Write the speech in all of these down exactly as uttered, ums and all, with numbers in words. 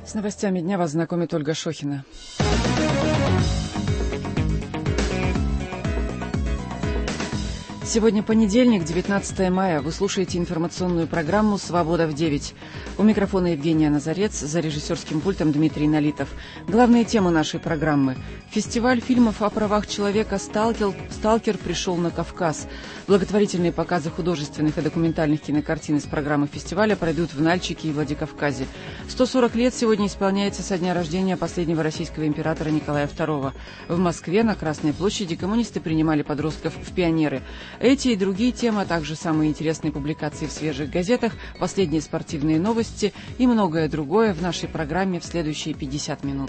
С новостями дня вас знакомит Ольга Шохина. Сегодня понедельник, девятнадцатое мая. Вы слушаете информационную программу «Свобода в девять». У микрофона Евгения Назарец, за режиссерским пультом Дмитрий Налитов. Главные темы нашей программы. Фестиваль фильмов о правах человека «Сталкер», «Сталкер» пришел на Кавказ. Благотворительные показы художественных и документальных кинокартин из программы фестиваля пройдут в Нальчике и Владикавказе. сто сорок лет сегодня исполняется со дня рождения последнего российского императора Николая второго. В Москве на Красной площади коммунисты принимали подростков в пионеры. Эти и другие темы, а также самые интересные публикации в свежих газетах, последние спортивные новости и многое другое в нашей программе в следующие пятьдесят минут.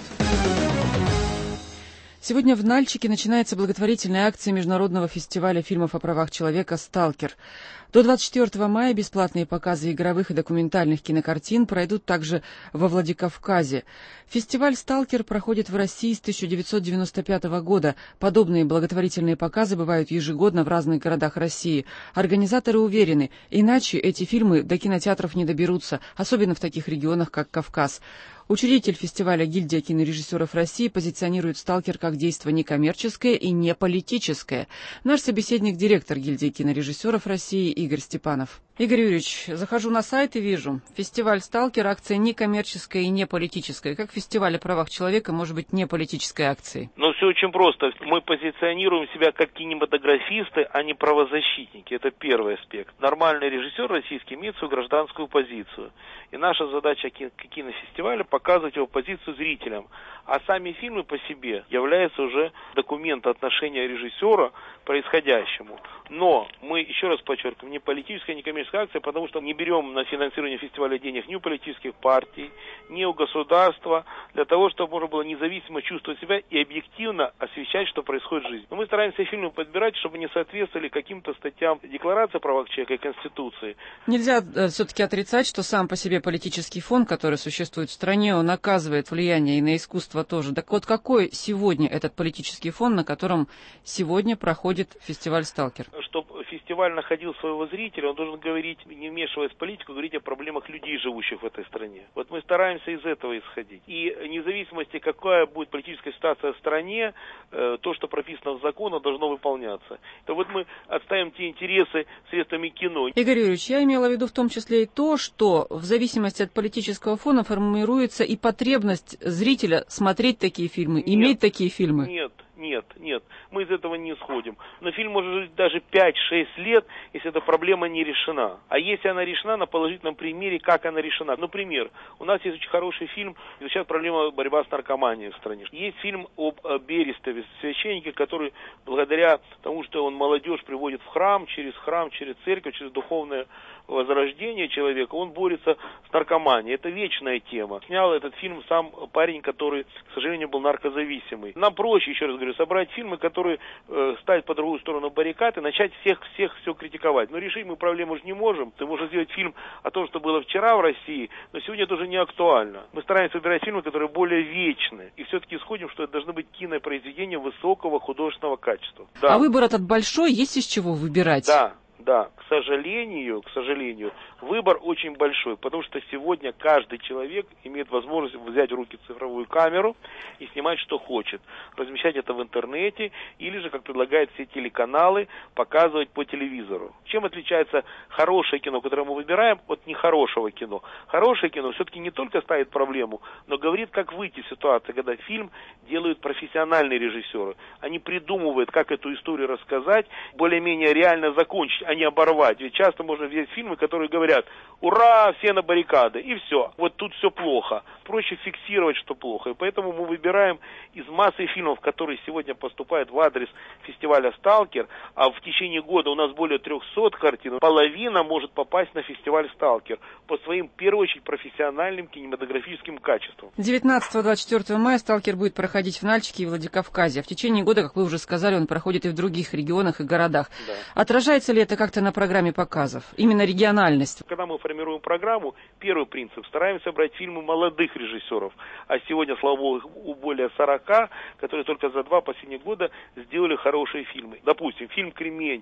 Сегодня в Нальчике начинается благотворительная акция Международного фестиваля фильмов о правах человека «Сталкер». До двадцать четвёртого мая бесплатные показы игровых и документальных кинокартин пройдут также во Владикавказе. Фестиваль «Сталкер» проходит в России с тысяча девятьсот девяносто пятого года. Подобные благотворительные показы бывают ежегодно в разных городах России. Организаторы уверены, иначе эти фильмы до кинотеатров не доберутся, особенно в таких регионах, как Кавказ. Учредитель фестиваля «Гильдия кинорежиссеров России» позиционирует «Сталкер» как действо некоммерческое и не политическое. Наш собеседник – директор гильдии кинорежиссеров России Игорь Степанов. Игорь Юрьевич, захожу на сайт и вижу, фестиваль «Сталкер» – акция некоммерческая и не политическая. Как фестиваль о правах человека может быть не политической акцией? Ну, все очень просто. Мы позиционируем себя как кинематографисты, а не правозащитники. Это первый аспект. Нормальный режиссер российский имеет свою гражданскую позицию. И наша задача кинофестиваля – показывать его позицию зрителям. А сами фильмы по себе являются уже документом отношения режиссера к происходящему. Но мы, еще раз подчеркиваем, не политическая, не коммерческая акция, потому что не берем на финансирование фестиваля денег ни у политических партий, ни у государства, для того, чтобы можно было независимо чувствовать себя и объективно освещать, что происходит в жизни. Но мы стараемся фильмы подбирать, чтобы не соответствовали каким-то статьям Декларации о правах человека и Конституции. Нельзя э, все-таки отрицать, что сам по себе политический фон, который существует в стране, он оказывает влияние и на искусство тоже. Так вот, какой сегодня этот политический фон, на котором сегодня проходит фестиваль «Сталкер»? Чтобы фестиваль находил своего зрителя, он должен говорить, не вмешиваясь в политику, говорить о проблемах людей, живущих в этой стране. Вот мы стараемся из этого исходить. И вне зависимости, какая будет политическая ситуация в стране, э, то, что прописано в законе, должно выполняться. То вот мы отставим те интересы средствами кино. Игорь Юрьевич, я имела в виду в том числе и то, что в зависимости от политического фона формируется и потребность зрителя смотреть такие фильмы, нет, иметь такие фильмы. Нет. Нет, нет, мы из этого не исходим. Но фильм может жить даже пять-шесть лет, если эта проблема не решена. А если она решена, на положительном примере, как она решена. Например, у нас есть очень хороший фильм, изучает проблема борьбы с наркоманией в стране. Есть фильм об Берестове, священнике, который благодаря тому, что он молодежь приводит в храм, через храм, через церковь, через духовное возрождение человека, он борется с наркоманией. Это вечная тема. Снял этот фильм сам парень, который, к сожалению, был наркозависимый. Нам проще, еще раз говорю, собрать фильмы, которые э, ставят по другую сторону баррикад и начать всех-всех все критиковать. Но решить мы проблему же не можем. Ты можешь сделать фильм о том, что было вчера в России, но сегодня это уже не актуально. Мы стараемся выбирать фильмы, которые более вечны. И все-таки исходим, что это должны быть кинопроизведения высокого художественного качества. Да. А выбор этот большой, есть из чего выбирать? Да. Да, к сожалению, к сожалению, выбор очень большой, потому что сегодня каждый человек имеет возможность взять в руки цифровую камеру и снимать, что хочет, размещать это в интернете или же, как предлагают все телеканалы, показывать по телевизору. Чем отличается хорошее кино, которое мы выбираем, от нехорошего кино? Хорошее кино все-таки не только ставит проблему, но говорит, как выйти из ситуации, когда фильм делают профессиональные режиссеры. Они придумывают, как эту историю рассказать, более-менее реально закончить, а не оборвать. Ведь часто можно взять фильмы, которые говорят: ура, все на баррикады, и все. Вот тут все плохо. Проще фиксировать, что плохо. И поэтому мы выбираем из массы фильмов, которые сегодня поступают в адрес фестиваля «Сталкер», а в течение года у нас более трехсот картин, половина может попасть на фестиваль «Сталкер» по своим, в первую очередь, профессиональным кинематографическим качествам. девятнадцатого-двадцать четвёртого мая «Сталкер» будет проходить в Нальчике и Владикавказе. А в течение года, как вы уже сказали, он проходит и в других регионах и городах. Да. Отражается ли это как-то на программе показов? Именно региональность? Когда мы формируем программу, первый принцип – стараемся брать фильмы молодых режиссеров. А сегодня, слава богу, более сорока, которые только за два последних года сделали хорошие фильмы. Допустим, фильм «Кремень»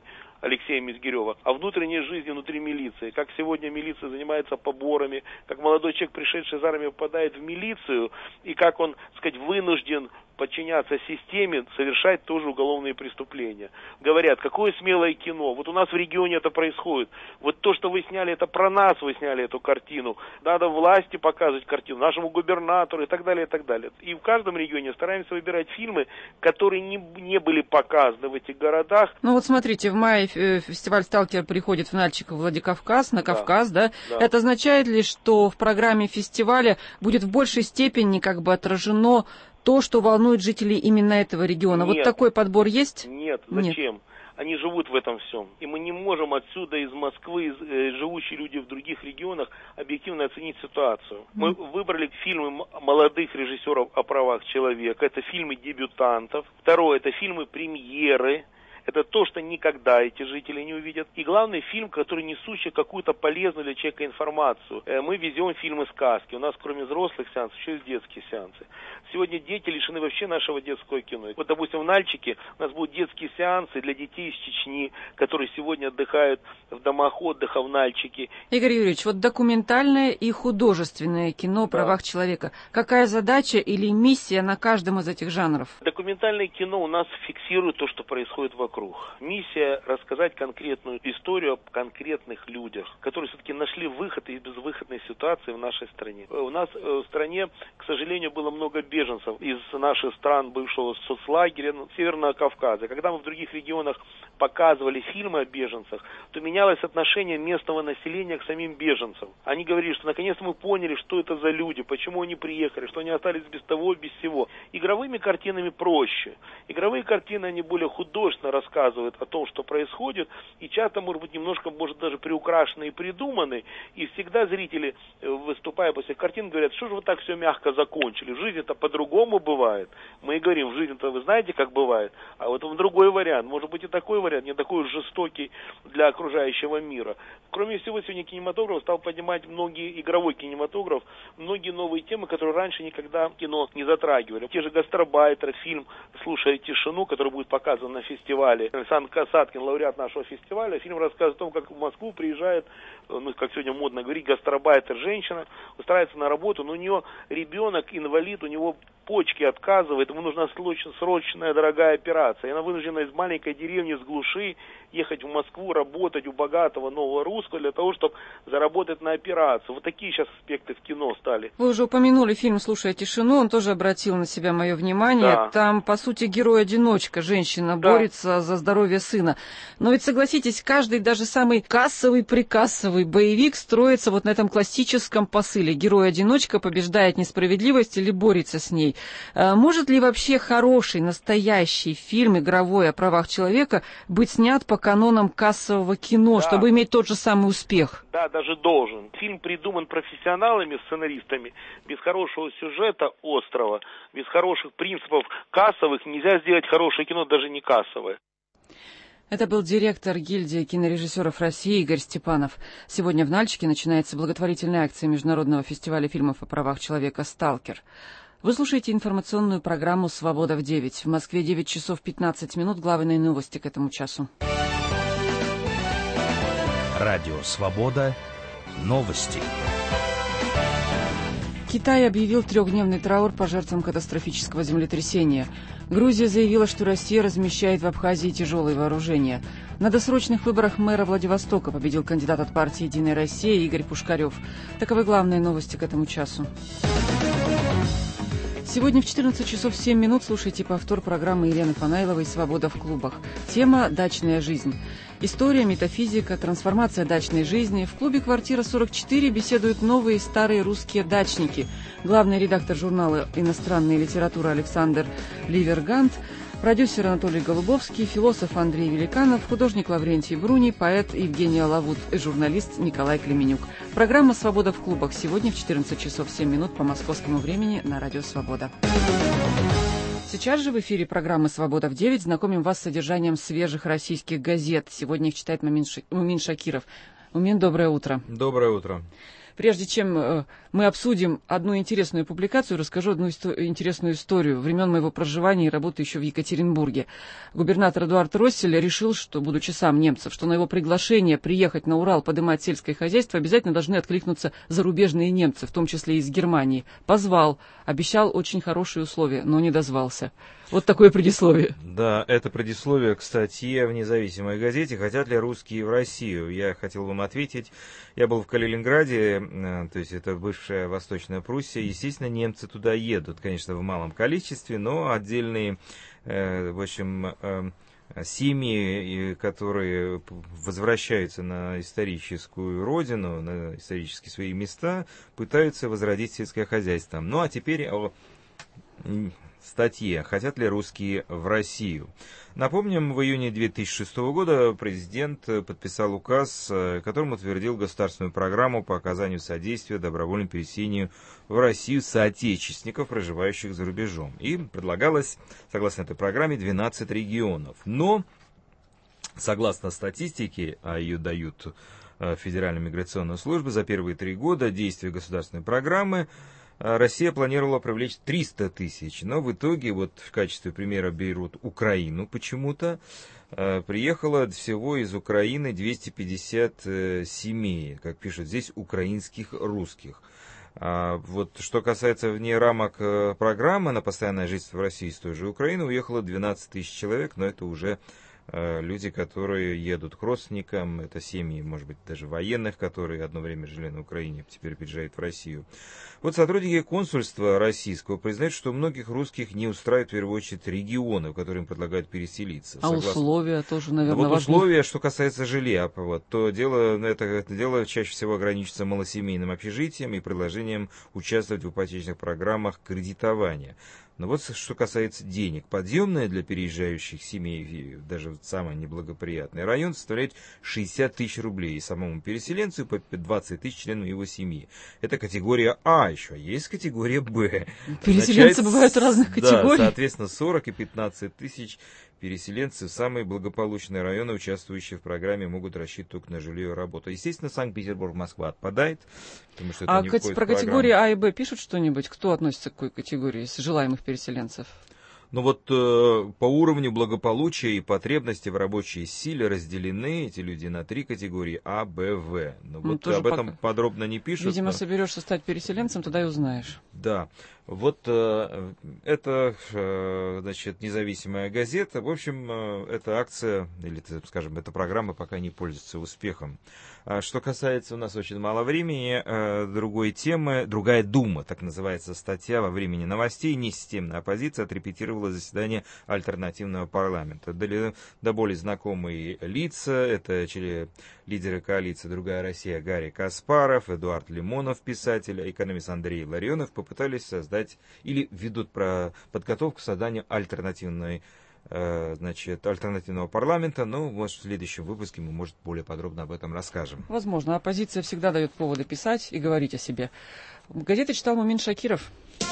Алексея Мизгирева, о внутренней жизни внутри милиции, как сегодня милиция занимается поборами, как молодой человек, пришедший из армии, попадает в милицию, и как он, так сказать, вынужден подчиняться системе, совершать тоже уголовные преступления. Говорят, какое смелое кино. Вот у нас в регионе это происходит. Вот то, что вы сняли, это про нас вы сняли эту картину. Надо власти показывать картину, нашему губернатору и так далее, и так далее. И в каждом регионе стараемся выбирать фильмы, которые не, не были показаны в этих городах. Ну вот смотрите, в мае фестиваль «Сталкер» приходит в Нальчиково, Владикавказ, на Кавказ, да? да? да. Это означает ли, что в программе фестиваля будет в большей степени как бы отражено то, что волнует жителей именно этого региона? Нет, вот такой подбор есть? Нет, зачем? Нет. Они живут в этом всем. И мы не можем отсюда, из Москвы, из, э, живущие люди в других регионах, объективно оценить ситуацию. Mm. Мы выбрали фильмы молодых режиссеров о правах человека. Это фильмы дебютантов. Второе, это фильмы премьеры. Это то, что никогда эти жители не увидят. И главный фильм, который несущий какую-то полезную для человека информацию. Мы везем фильмы-сказки. У нас кроме взрослых сеансов еще есть детские сеансы. Сегодня дети лишены вообще нашего детского кино. Вот, допустим, в Нальчике у нас будут детские сеансы для детей из Чечни, которые сегодня отдыхают в домах отдыха в Нальчике. Игорь Юрьевич, вот документальное и художественное кино о правах да. человека. Какая задача или миссия на каждом из этих жанров? Документальное кино у нас фиксирует то, что происходит вокруг. Миссия рассказать конкретную историю о конкретных людях, которые все-таки нашли выход из безвыходной ситуации в нашей стране. У нас в стране, к сожалению, было много беженцев из наших стран бывшего соцлагеря, Северного Кавказа. Когда мы в других регионах показывали фильмы о беженцах, то менялось отношение местного населения к самим беженцам. Они говорили, что наконец мы поняли, что это за люди, почему они приехали, что они остались без того, без всего. Игровыми картинами проще. Игровые картины, они более художественно рассказывают о том, что происходит, и часто, может быть, немножко, может, даже приукрашены и придуманы, и всегда зрители, выступая после картин, говорят, что же вы так все мягко закончили, в жизни-то по-другому бывает. Мы и говорим, в жизни-то вы знаете, как бывает, а вот он другой вариант, может быть и такой вариант, не такой жестокий для окружающего мира. Кроме всего, сегодня кинематограф стал поднимать многие, игровой кинематограф, многие новые темы, которые раньше никогда кино не затрагивали. Те же «Гастарбайтеры», фильм «Слушая тишину», который будет показан на фестивале. Александр Касаткин, лауреат нашего фестиваля. Фильм рассказывает о том, как в Москву приезжает, ну, как сегодня модно говорить, гастарбайтер, женщина, устраивается на работу, но у нее ребенок, инвалид, у него почки отказывает, ему нужна срочная дорогая операция. И она вынуждена из маленькой деревни, с глуши, ехать в Москву, работать у богатого нового русского для того, чтобы заработать на операцию. Вот такие сейчас аспекты в кино стали. Вы уже упомянули фильм «Слушая тишину», он тоже обратил на себя мое внимание. Да. Там, по сути, герой-одиночка, женщина да. борется за здоровье сына. Но ведь, согласитесь, каждый, даже самый кассовый, прикассовый боевик строится вот на этом классическом посыле. Герой-одиночка побеждает несправедливость или борется с ней. Может ли вообще хороший, настоящий фильм игровой о правах человека быть снят по канонам кассового кино, да. чтобы иметь тот же самый успех? Да, даже должен. Фильм придуман профессионалами, сценаристами. Без хорошего сюжета острого, без хороших принципов кассовых нельзя сделать хорошее кино, даже не кассовое. Это был директор гильдии кинорежиссеров России Игорь Степанов. Сегодня в Нальчике начинается благотворительная акция Международного фестиваля фильмов о правах человека «Сталкер». Вы слушаете информационную программу «Свобода в девять». В Москве девять часов пятнадцать минут. Главные новости к этому часу. Радио «Свобода». Новости. Китай объявил трехдневный траур по жертвам катастрофического землетрясения. Грузия заявила, что Россия размещает в Абхазии тяжелые вооружения. На досрочных выборах мэра Владивостока победил кандидат от партии «Единая Россия» Игорь Пушкарев. Таковы главные новости к этому часу. Сегодня в четырнадцать часов семь минут слушайте повтор программы Елены Фанайловой «Свобода в клубах». Тема «Дачная жизнь». История, метафизика, трансформация дачной жизни. В клубе «Квартира сорок четыре» беседуют новые и старые русские дачники. Главный редактор журнала «Иностранная литература» Александр Ливергант, продюсер Анатолий Голубовский, философ Андрей Великанов, художник Лаврентий Бруни, поэт Евгений Алавут и журналист Николай Клеменюк. Программа «Свобода в клубах» сегодня в четырнадцать часов семь минут по московскому времени на радио «Свобода». Сейчас же в эфире программы «Свобода в девять». Знакомим вас с содержанием свежих российских газет. Сегодня их читает Мумин Шакиров. Мумин, доброе утро. Доброе утро. Прежде чем мы обсудим одну интересную публикацию, расскажу одну исто- интересную историю времен моего проживания и работы еще в Екатеринбурге. Губернатор Эдуард Россель решил, что, будучи сам немцем, что на его приглашение приехать на Урал поднимать сельское хозяйство обязательно должны откликнуться зарубежные немцы, в том числе из Германии. Позвал, обещал очень хорошие условия, но не дозвался. Вот такое предисловие. Да, это предисловие к статье в независимой газете «Хотят ли русские в Россию?». Я хотел вам ответить. Я был в Калининграде, то есть это бывшая Восточная Пруссия. Естественно, немцы туда едут, конечно, в малом количестве, но отдельные, в общем, семьи, которые возвращаются на историческую родину, на исторические свои места, пытаются возродить сельское хозяйство. Ну а теперь о статье «Хотят ли русские в Россию?». Напомним, в июне две тысячи шестого года президент подписал указ, которым утвердил государственную программу по оказанию содействия добровольному переселению в Россию соотечественников, проживающих за рубежом. И предлагалось, согласно этой программе, двенадцать регионов. Но, согласно статистике, а ее дают Федеральная миграционная служба, за первые три года действия государственной программы Россия планировала привлечь триста тысяч, но в итоге, вот в качестве примера берут Украину почему-то, приехало всего из Украины двести пятьдесят семей, как пишут здесь, украинских русских. А вот что касается вне рамок программы на постоянное жительство в России из той же Украины, уехало двенадцать тысяч человек, но это уже люди, которые едут к родственникам, это семьи, может быть, даже военных, которые одно время жили на Украине, теперь приезжают в Россию. Вот сотрудники консульства российского признают, что многих русских не устраивают в первую очередь регионы, в которые им предлагают переселиться. А Согласно... условия тоже, наверное, вот важны. условия, что касается жилья, вот, то дело, это, это дело чаще всего ограничится малосемейным общежитием и предложением участвовать в ипотечных программах кредитования. Но вот что касается денег, подъемная для переезжающих семей, даже самый неблагоприятный район, составляет шестьдесят тысяч рублей, и самому переселенцу по двадцать тысяч членам его семьи. Это категория А еще, есть категория Б. Переселенцы бывают разных категорий. Да, соответственно, сорок и пятнадцать тысяч переселенцы в самые благополучные районы, участвующие в программе, могут рассчитывать только на жилье и работу. Естественно, Санкт-Петербург, Москва отпадает, потому что это а не про входит в категории А и Б пишут что-нибудь? Кто относится к какой категории из желаемых переселенцев? Но вот э, по уровню благополучия и потребности в рабочей силе разделены эти люди на три категории А, Б, В. Но Ну, вот об пока... этом подробно не пишут. Видимо, но... соберешься стать переселенцем, тогда и узнаешь. Да. Вот э, это, э, значит, независимая газета. В общем, э, эта акция, или, скажем, эта программа пока не пользуется успехом. А что касается, у нас очень мало времени, э, другой темы, другая дума, так называется статья во времени новостей, несистемная оппозиция отрепетировала заседание альтернативного парламента. До, до более знакомые лица, это лидеры коалиции «Другая Россия» Гарри Каспаров, Эдуард Лимонов, писатель, экономист Андрей Ларионов, попытались создать или ведут про подготовку к созданию альтернативной, э, значит, альтернативного парламента. Ну, может, в следующем выпуске мы, может, более подробно об этом расскажем. Возможно. Оппозиция всегда дает поводы писать и говорить о себе. Газеты читал Мумин Шакиров.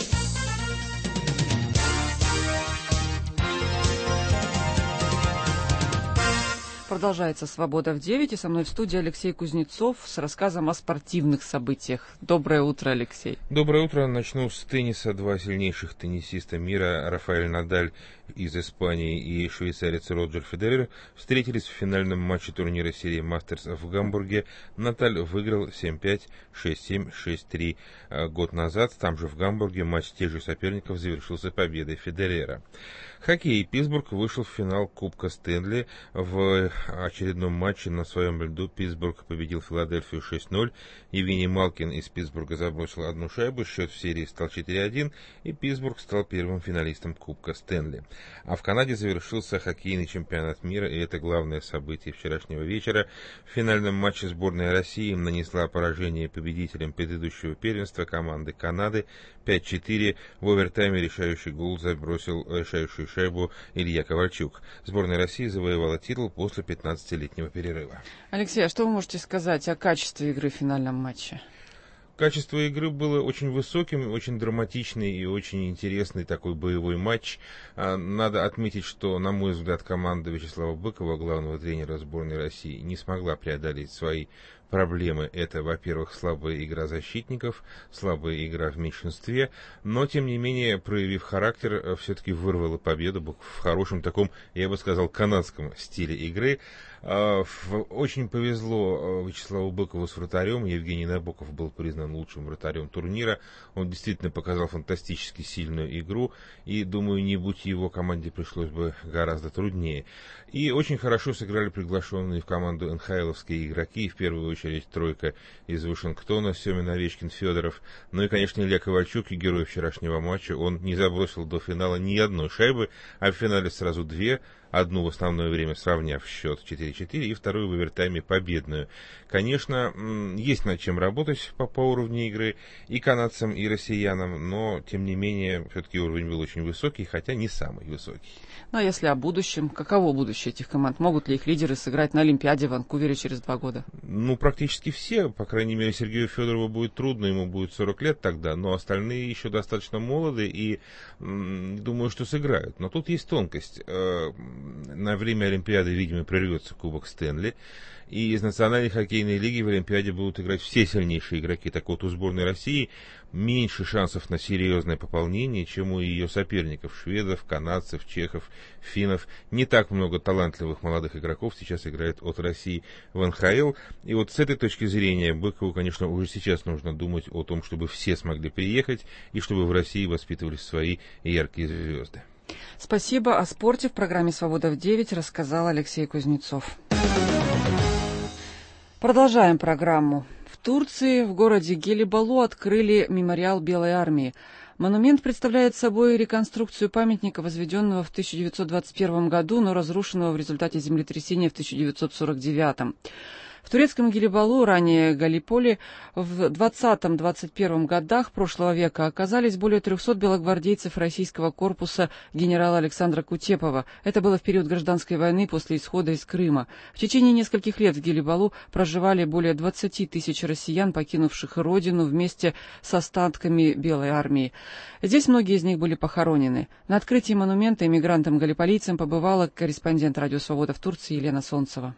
Продолжается «Свобода в девять», и со мной в студии Алексей Кузнецов с рассказом о спортивных событиях. Доброе утро, Алексей. Доброе утро. Начну с тенниса. Два сильнейших теннисиста мира, Рафаэль Надаль из Испании и швейцарец Роджер Федерер, встретились в финальном матче турнира серии Мастерс в Гамбурге. Надаль выиграл семь пять, шесть семь, шесть три год назад. Там же в Гамбурге матч тех же соперников завершился победой Федерера. Хоккей. Питтсбург вышел в финал Кубка Стэнли. В очередном матче на своем льду Питтсбург победил Филадельфию шесть ноль. Евгений Малкин из Питтсбурга забросил одну шайбу. Счет в серии стал четыре один. И Питтсбург стал первым финалистом Кубка Стэнли. А в Канаде завершился хоккейный чемпионат мира. И это главное событие вчерашнего вечера. В финальном матче сборная России нанесла поражение победителям предыдущего первенства команды Канады пять четыре. В овертайме решающий гол забросил решающую шайбу Илья Ковальчук. Сборная России завоевала титул после пятнадцатилетнего перерыва. Алексей, а что вы можете сказать о качестве игры в финальном матче? Качество игры было очень высоким, очень драматичный и очень интересный такой боевой матч. Надо отметить, что, на мой взгляд, команда Вячеслава Быкова, главного тренера сборной России, не смогла преодолеть свои проблемы. Это, во-первых, слабая игра защитников, слабая игра в меньшинстве, но, тем не менее, проявив характер, все-таки вырвала победу в хорошем таком, я бы сказал, канадском стиле игры. Очень повезло Вячеславу Быкову с вратарем. Евгений Набоков был признан лучшим вратарем турнира. Он действительно показал фантастически сильную игру, и, думаю, не будь его, команде пришлось бы гораздо труднее. И очень хорошо сыграли приглашенные в команду эн ха эловские игроки, в первую очередь тройка из Вашингтона, Семен Овечкин, Федоров, ну и, конечно, Илья Ковальчук, и герой вчерашнего матча. Он не забросил до финала ни одной шайбы, а в финале сразу две. Одну в основное время сравняв счет четыре-четыре, и вторую в овертайме победную. Конечно, есть над чем работать по, по уровню игры и канадцам, и россиянам, но, тем не менее, все-таки уровень был очень высокий, хотя не самый высокий. Ну, а если о будущем, каково будущее этих команд? Могут ли их лидеры сыграть на Олимпиаде в Ванкувере через два года? Ну, практически все. По крайней мере, Сергею Федорову будет трудно, ему будет сорок лет тогда, но остальные еще достаточно молоды и м, думаю, что сыграют. Но тут есть тонкость. На время Олимпиады, видимо, прервется Кубок Стэнли, и из Национальной хоккейной лиги в Олимпиаде будут играть все сильнейшие игроки. Так вот, у сборной России меньше шансов на серьезное пополнение, чем у ее соперников, шведов, канадцев, чехов, финнов. Не так много талантливых молодых игроков сейчас играет от России в эн ха эл. И вот с этой точки зрения Быкову, конечно, уже сейчас нужно думать о том, чтобы все смогли приехать, и чтобы в России воспитывались свои яркие звезды. Спасибо. О спорте в программе «Свобода в девять» рассказал Алексей Кузнецов. Продолжаем программу. В Турции, в городе Гелибалу, открыли мемориал Белой армии. Монумент представляет собой реконструкцию памятника, возведенного в тысяча девятьсот двадцать первом году, но разрушенного в результате землетрясения в тысяча девятьсот сорок девятом. В турецком Гелибалу, ранее Галиполи, в двадцатом — двадцать первом годах прошлого века оказались более трехсот белогвардейцев российского корпуса генерала Александра Кутепова. Это было в период гражданской войны после исхода из Крыма. В течение нескольких лет в Гелибалу проживали более двадцати тысяч россиян, покинувших родину вместе с остатками Белой армии. Здесь многие из них были похоронены. На открытии монумента эмигрантам-галиполийцам побывала корреспондент «Радио Свобода» в Турции Елена Солнцева.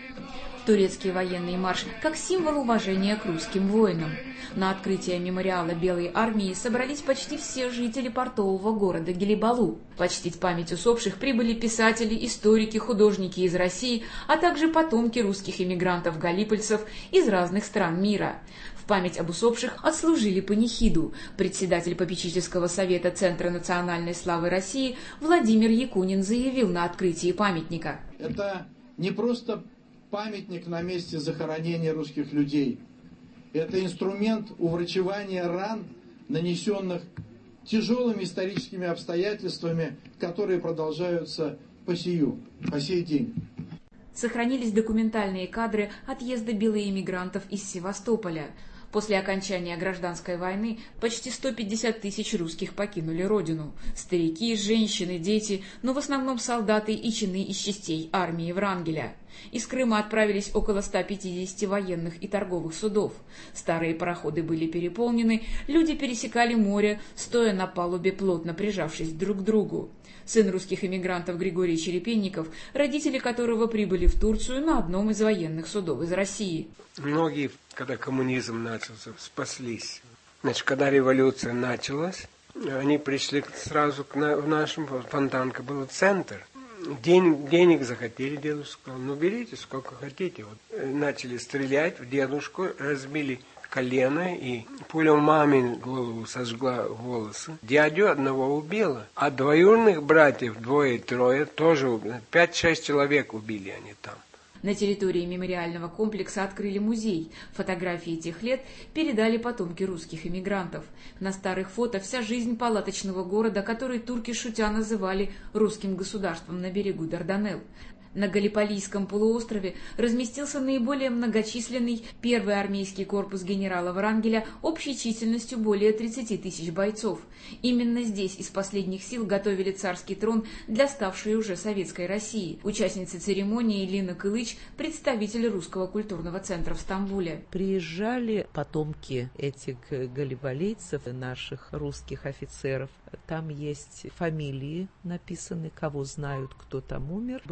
Турецкий военный марш как символ уважения к русским воинам. На открытие мемориала Белой армии собрались почти все жители портового города Гелибалу. Почтить память усопших прибыли писатели, историки, художники из России, а также потомки русских эмигрантов-галипольцев из разных стран мира. В память об усопших отслужили панихиду. Председатель попечительского совета Центра национальной славы России Владимир Якунин заявил на открытии памятника. Это не просто памятник на месте захоронения русских людей. Это инструмент уврачевания ран, нанесенных тяжелыми историческими обстоятельствами, которые продолжаются по сию, по сей день. Сохранились документальные кадры отъезда белоэмигрантов из Севастополя. После окончания гражданской войны почти сто пятьдесят тысяч русских покинули родину. Старики, женщины, дети, но в основном солдаты и чины из частей армии Врангеля. Из Крыма отправились около ста пятидесяти военных и торговых судов. Старые пароходы были переполнены, люди пересекали море, стоя на палубе, плотно прижавшись друг к другу. Сын русских эмигрантов Григорий Черепенников, родители которого прибыли в Турцию на одном из военных судов из России. Многие, когда коммунизм начался, спаслись. Значит, когда революция началась, они пришли сразу к на, в нашем, Фонтанка был центр. Денег, денег захотели, дедушка сказал, ну берите сколько хотите. Вот, начали стрелять в дедушку, разбили колено, и пуля маме голову сожгла волосы. Дядю одного убила, а двоюродных братьев, двое-трое, тоже убили. Пять-шесть человек убили они там. На территории мемориального комплекса открыли музей. Фотографии тех лет передали потомки русских эмигрантов. На старых фото вся жизнь палаточного города, который турки шутя называли русским государством на берегу Дарданелл. На Галиполийском полуострове разместился наиболее многочисленный первый армейский корпус генерала Врангеля общей численностью более тридцати тысяч бойцов. Именно здесь из последних сил готовили царский трон для ставшей уже советской России. Участница церемонии Лина Кылыч, представитель Русского культурного центра в Стамбуле. Приезжали потомки этих галиполийцев, наших русских офицеров. Там есть фамилии написаны, кого знают, кто там умер. Была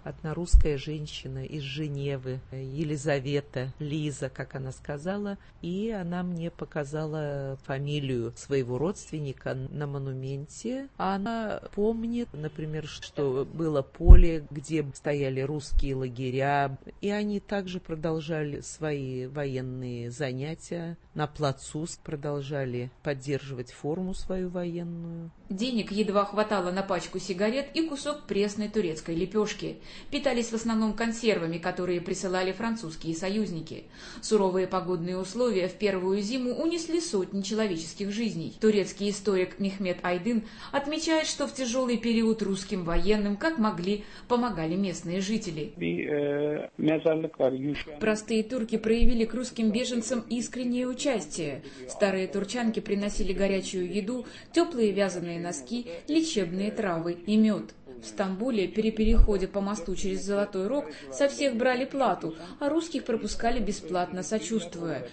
одна русская женщина из Женевы, Елизавета, Лиза, как она сказала, и она мне показала фамилию своего родственника на монументе. Она помнит, например, что было поле, где стояли русские лагеря, и они также продолжали свои военные занятия на плацу, продолжали поддерживать форму свою военную. Денег едва хватало на пачку сигарет и кусок пресной турецкой лепешки. Питались в основном консервами, которые присылали французские союзники. Суровые погодные условия в первую зиму унесли сотни человеческих жизней. Турецкий историк Мехмет Айдын отмечает, что в тяжелый период русским военным, как могли, помогали местные жители. Простые турки проявили к русским беженцам искреннее участие. Старые турчанки приносили горячую еду, теплые вязаные носки, лечебные травы и мед. В Стамбуле при переходе по мосту через Золотой Рог со всех брали плату, а русских пропускали бесплатно, сочувствуя.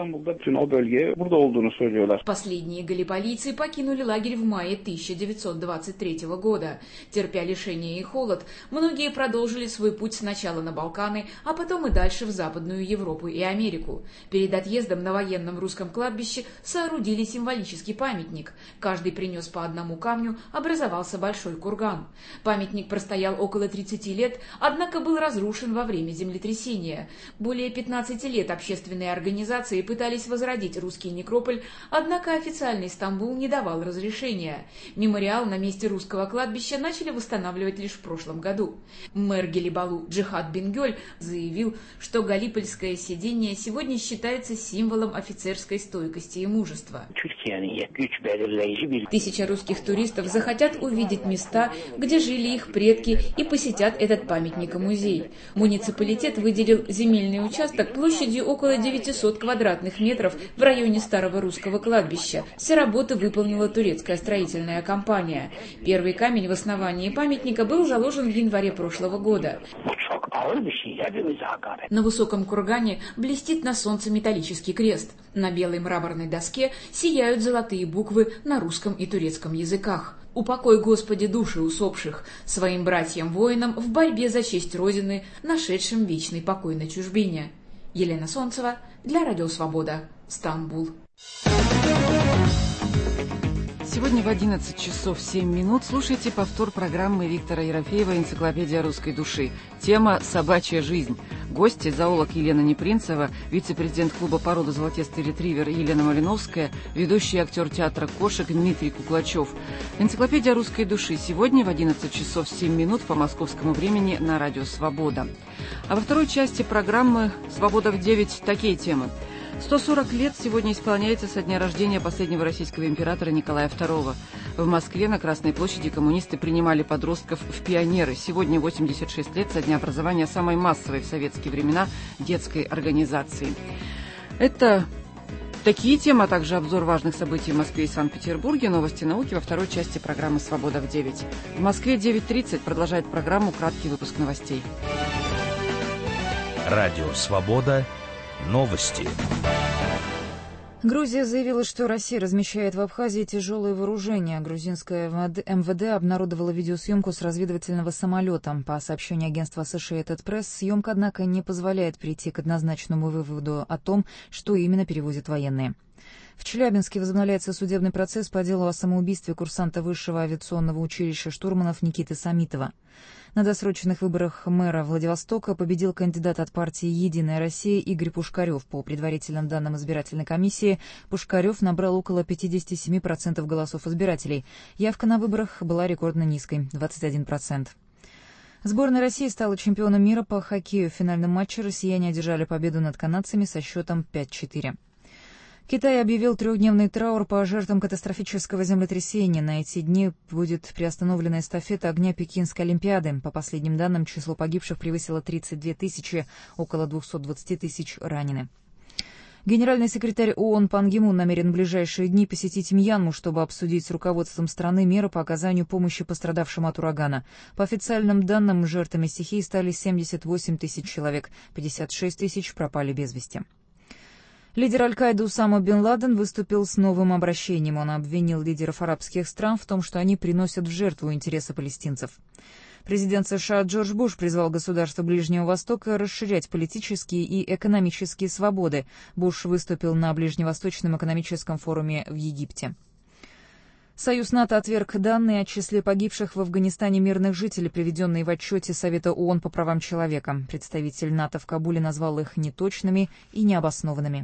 Последние галлиполийцы покинули лагерь в мае тысяча девятьсот двадцать третьего года. Терпя лишение и холод, многие продолжили свой путь сначала на Балканы, а потом и дальше в Западную Европу и Америку. Перед отъездом на военном русском кладбище соорудили символический памятник. Каждый принес по одному камню, образовался большой курган. Памятник простоял около тридцати лет, однако был разрушен во время землетрясения. Более пятнадцати лет общественные организации пытались возродить русский некрополь, однако официальный Стамбул не давал разрешения. Мемориал на месте русского кладбища начали восстанавливать лишь в прошлом году. Мэр Гелибалу Джихад Бингёль заявил, что Галлипольское сидение сегодня считается символом офицерской стойкости и мужества. Тысяча русских туристов захотят увидеть места, где жили их предки, и посетят этот памятник и музей. Муниципалитет выделил земельный участок площадью около девятисот квадратных метров в районе старого русского кладбища. Все работы выполнила турецкая строительная компания. Первый камень в основании памятника был заложен в январе прошлого года. На высоком кургане блестит на солнце металлический крест. На белой мраморной доске сияют золотые буквы на русском и турецком языках. «Упокой, Господи, души усопших, своим братьям-воинам в борьбе за честь Родины, нашедшим вечный покой на чужбине». Елена Солнцева для Радио Свобода, Стамбул. Сегодня в одиннадцать часов семь минут слушайте повтор программы Виктора Ерофеева «Энциклопедия русской души». Тема «Собачья жизнь». Гости – зоолог Елена Непринцева, вице-президент клуба породы «Золотистый ретривер» Елена Малиновская, ведущий актер театра кошек Дмитрий Куклачев. «Энциклопедия русской души» сегодня в одиннадцать часов семь минут по московскому времени на Радио Свобода. А во второй части программы «Свобода в девять» такие темы. сто сорок лет сегодня исполняется со дня рождения последнего российского императора Николая второго. В Москве на Красной площади коммунисты принимали подростков в пионеры. Сегодня восемьдесят шесть лет со дня образования самой массовой в советские времена детской организации. Это такие темы, а также обзор важных событий в Москве и Санкт-Петербурге, новости науки во второй части программы «Свобода в девять». В Москве девять тридцать продолжает программу краткий выпуск новостей. Радио «Свобода». Новости. Грузия заявила, что Россия размещает в Абхазии тяжелые вооружения. Грузинское эм вэ дэ обнародовало видеосъемку с разведывательного самолета. По сообщению агентства Associated Press, съемка, однако, не позволяет прийти к однозначному выводу о том, что именно перевозят военные. В Челябинске возобновляется судебный процесс по делу о самоубийстве курсанта высшего авиационного училища штурманов Никиты Самитова. На досрочных выборах мэра Владивостока победил кандидат от партии «Единая Россия» Игорь Пушкарев. По предварительным данным избирательной комиссии, Пушкарев набрал около пятьдесят семь процентов голосов избирателей. Явка на выборах была рекордно низкой – двадцать один процент. Сборная России стала чемпионом мира по хоккею. В финальном матче россияне одержали победу над канадцами со счетом пять четыре. Китай объявил трехдневный траур по жертвам катастрофического землетрясения. На эти дни будет приостановлена эстафета огня Пекинской Олимпиады. По последним данным, число погибших превысило тридцать две тысячи, около двухсот двадцати тысяч ранены. Генеральный секретарь ООН Пан Ги Мун намерен в ближайшие дни посетить Мьянму, чтобы обсудить с руководством страны меры по оказанию помощи пострадавшим от урагана. По официальным данным, жертвами стихии стали семьдесят восемь тысяч человек, пятьдесят шесть тысяч пропали без вести. Лидер Аль-Каиды Усама бен Ладен выступил с новым обращением. Он обвинил лидеров арабских стран в том, что они приносят в жертву интересы палестинцев. Президент США Джордж Буш призвал государства Ближнего Востока расширять политические и экономические свободы. Буш выступил на Ближневосточном экономическом форуме в Египте. Союз НАТО отверг данные о числе погибших в Афганистане мирных жителей, приведенные в отчете Совета ООН по правам человека. Представитель НАТО в Кабуле назвал их неточными и необоснованными.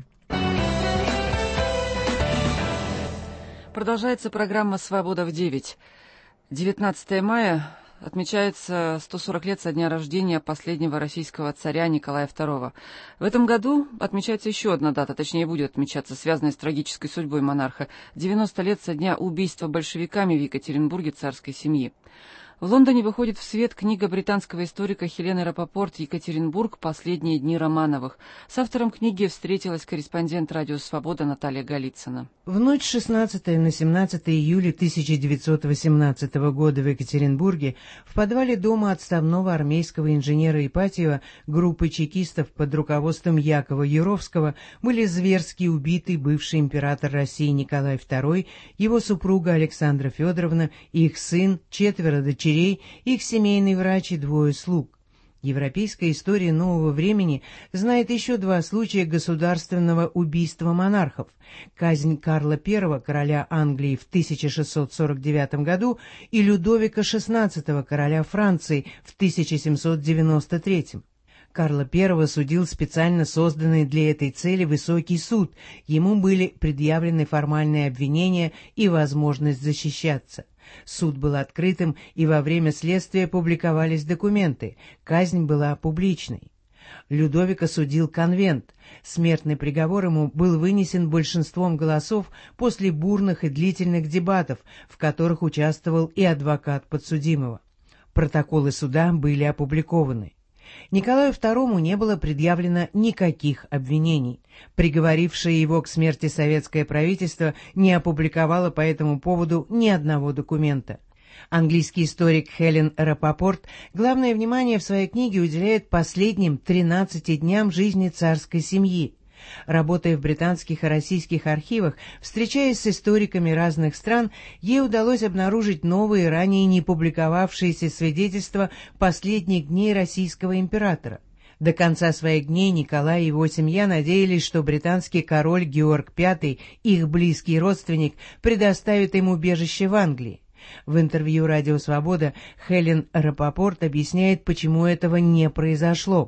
Продолжается программа «Свобода в девять». девятнадцатое мая отмечается сто сорок лет со дня рождения последнего российского царя Николая второго. В этом году отмечается еще одна дата, точнее будет отмечаться, связанная с трагической судьбой монарха. девяносто лет со дня убийства большевиками в Екатеринбурге царской семьи. В Лондоне выходит в свет книга британского историка Хелены Рапопорт «Екатеринбург. Последние дни Романовых». С автором книги встретилась корреспондент «Радио Свобода» Наталья Голицына. В ночь с шестнадцатого на семнадцатое июля тысяча девятьсот восемнадцатого года в Екатеринбурге в подвале дома отставного армейского инженера Ипатьева группы чекистов под руководством Якова Яровского были зверски убиты бывший император России Николай второй, его супруга Александра Федоровна, их сын, четверо дочерей, их семейный врач и двое слуг. Европейская история нового времени знает еще два случая государственного убийства монархов. Казнь Карла Первого, короля Англии, в тысяча шестьсот сорок девятом году и Людовика шестнадцатого, короля Франции, в тысяча семьсот девяносто третьем. Карла Первого судил специально созданный для этой цели высокий суд. Ему были предъявлены формальные обвинения и возможность защищаться. Суд был открытым, и во время следствия публиковались документы. Казнь была публичной. Людовика судил конвент. Смертный приговор ему был вынесен большинством голосов после бурных и длительных дебатов, в которых участвовал и адвокат подсудимого. Протоколы суда были опубликованы. Николаю второму не было предъявлено никаких обвинений. Приговорившее его к смерти советское правительство не опубликовало по этому поводу ни одного документа. Английский историк Хелен Рапопорт главное внимание в своей книге уделяет последним тринадцати дням жизни царской семьи. Работая в британских и российских архивах, встречаясь с историками разных стран, ей удалось обнаружить новые, ранее не публиковавшиеся свидетельства последних дней российского императора. До конца своих дней Николай и его семья надеялись, что британский король Георг Пятый, их близкий родственник, предоставит им убежище в Англии. В интервью «Радио Свобода» Хелен Рапопорт объясняет, почему этого не произошло.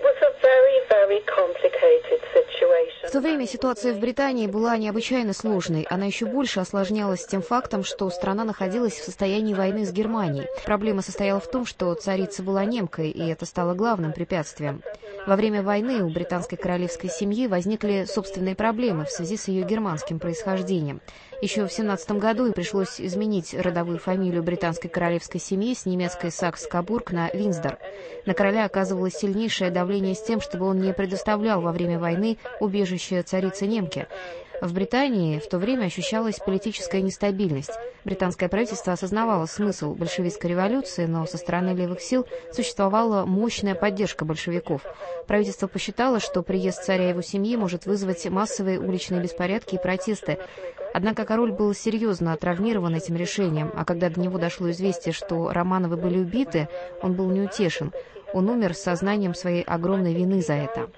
В то время ситуация в Британии была необычайно сложной. Она еще больше осложнялась тем фактом, что страна находилась в состоянии войны с Германией. Проблема состояла в том, что царица была немкой, и это стало главным препятствием. Во время войны у британской королевской семьи возникли собственные проблемы в связи с ее германским происхождением. Еще в семнадцатом году им пришлось изменить родовую фамилию британской королевской семьи с немецкой Сакс-Кобург на Виндзор. На короля оказывалось сильнейшее давление с тем, чтобы он не предоставлял во время войны убежище царицы немки. В Британии в то время ощущалась политическая нестабильность. Британское правительство осознавало смысл большевистской революции, но со стороны левых сил существовала мощная поддержка большевиков. Правительство посчитало, что приезд царя и его семьи может вызвать массовые уличные беспорядки и протесты. Однако король был серьезно травмирован этим решением, а когда до него дошло известие, что Романовы были убиты, он был неутешен. Он умер с сознанием своей огромной вины за это.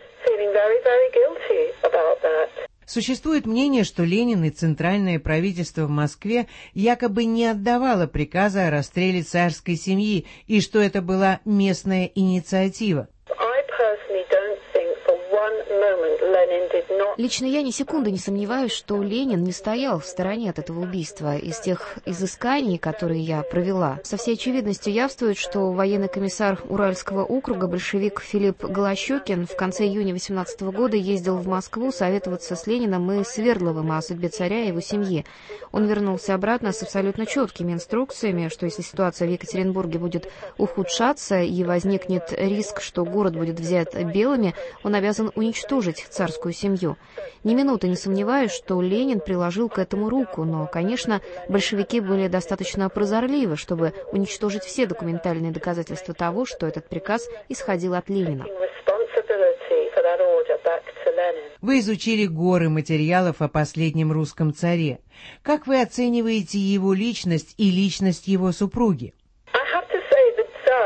Существует мнение, что Ленин и центральное правительство в Москве якобы не отдавало приказа о расстреле царской семьи и что это была местная инициатива. Лично я ни секунды не сомневаюсь, что Ленин не стоял в стороне от этого убийства. Из тех изысканий, которые я провела, со всей очевидностью явствует, что военный комиссар Уральского округа большевик Филипп Голощекин в конце июня восемнадцатого года ездил в Москву советоваться с Лениным и Свердловым о судьбе царя и его семьи. Он вернулся обратно с абсолютно четкими инструкциями, что если ситуация в Екатеринбурге будет ухудшаться и возникнет риск, что город будет взят белыми, он обязан уничтожить царскую семью. Ни минуты не сомневаюсь, что Ленин приложил к этому руку, но, конечно, большевики были достаточно прозорливы, чтобы уничтожить все документальные доказательства того, что этот приказ исходил от Ленина. Вы изучили горы материалов о последнем русском царе. Как вы оцениваете его личность и личность его супруги?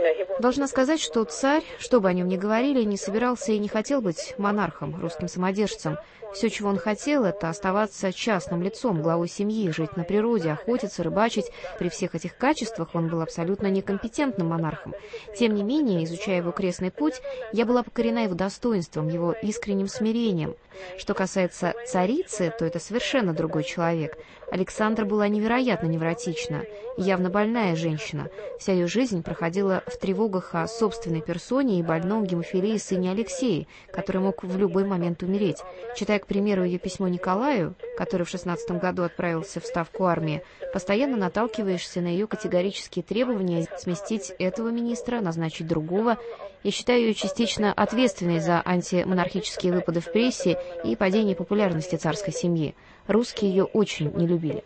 Должна сказать, что царь, что бы о нем ни говорили, не собирался и не хотел быть монархом, русским самодержцем. Все, чего он хотел, это оставаться частным лицом, главой семьи, жить на природе, охотиться, рыбачить. При всех этих качествах он был абсолютно некомпетентным монархом. Тем не менее, изучая его крестный путь, я была покорена его достоинством, его искренним смирением. Что касается царицы, то это совершенно другой человек. Александра была невероятно невротична, явно больная женщина. Вся ее жизнь проходила в тревогах о собственной персоне и больном гемофилией сыне Алексее, который мог в любой момент умереть. Читая, к примеру, ее письмо Николаю, который в шестнадцатом году отправился в ставку армии, постоянно наталкиваешься на ее категорические требования сместить этого министра, назначить другого. Я считаю ее частично ответственной за антимонархические выпады в прессе и падение популярности царской семьи. Русские ее очень не любили.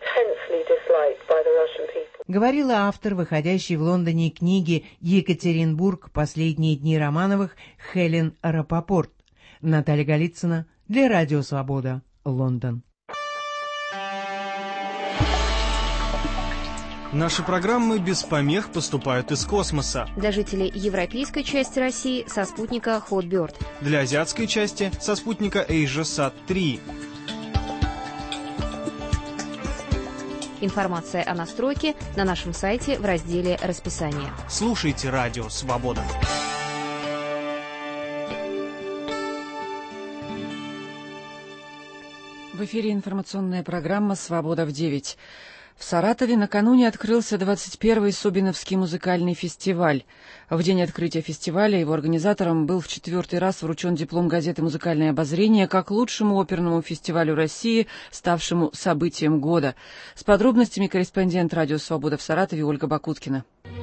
Говорила автор, выходящей в Лондоне книги «Екатеринбург. Последние дни Романовых» Хелен Рапопорт. Наталья Голицына для Радио Свобода, Лондон. Наши программы без помех поступают из космоса. Для жителей европейской части России со спутника Hotbird. Для азиатской части со спутника AsiaSat три. Информация о настройке на нашем сайте в разделе «Расписание». Слушайте Радио Свобода. В эфире информационная программа «Свобода в девять». В Саратове накануне открылся двадцать первый Собиновский музыкальный фестиваль. В день открытия фестиваля его организаторам был в четвертый раз вручен диплом газеты «Музыкальное обозрение» как лучшему оперному фестивалю России, ставшему событием года. С подробностями корреспондент «Радио Свобода» в Саратове Ольга Бакуткина.